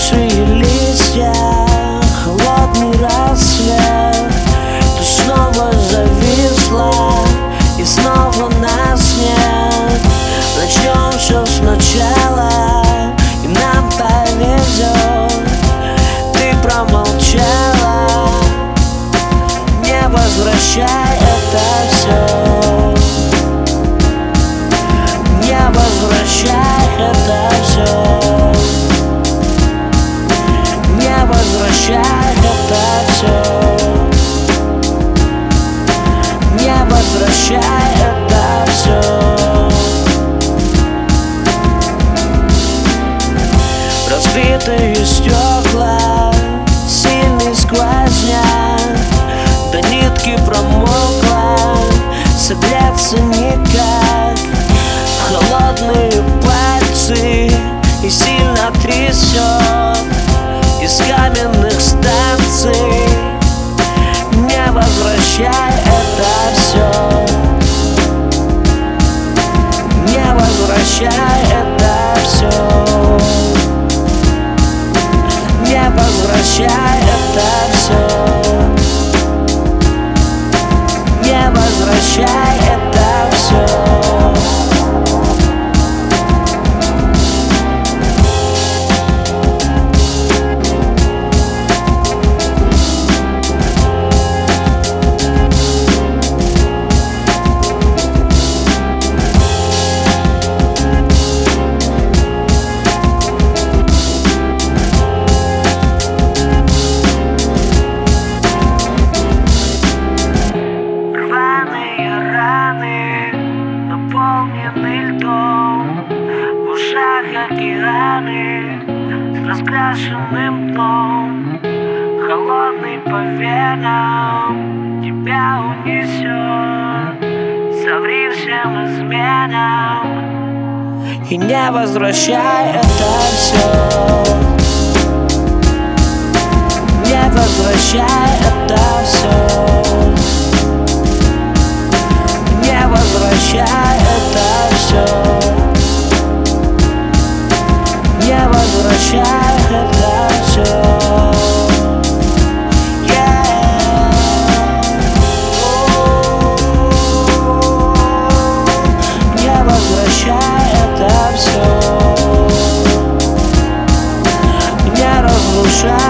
Опавшие листья, холодный рассвет. Ты снова зависла, и снова нас нет. Начнем все сначала, и нам повезет. Ты промолчала, не возвращай это все. Не возвращай это все. Не возвращай это все. Не возвращай это все. Разбитые стекла, сильный сквозняк, до нитки промокла, согреться никак. Холодные пальцы и сильно трясет из каменных станций. Не возвращай это все. Не возвращай это все. Не возвращай это все. Не возвращай это все. Наполнены льдом, в ушах океаны с раскрашенным дном. Холодный по венам тебя унесет, соври всем изменам. И не возвращай это все. Не возвращай это все. Не возвращай это все. Не возвращай это все. Не возвращай это все. Не разрушай.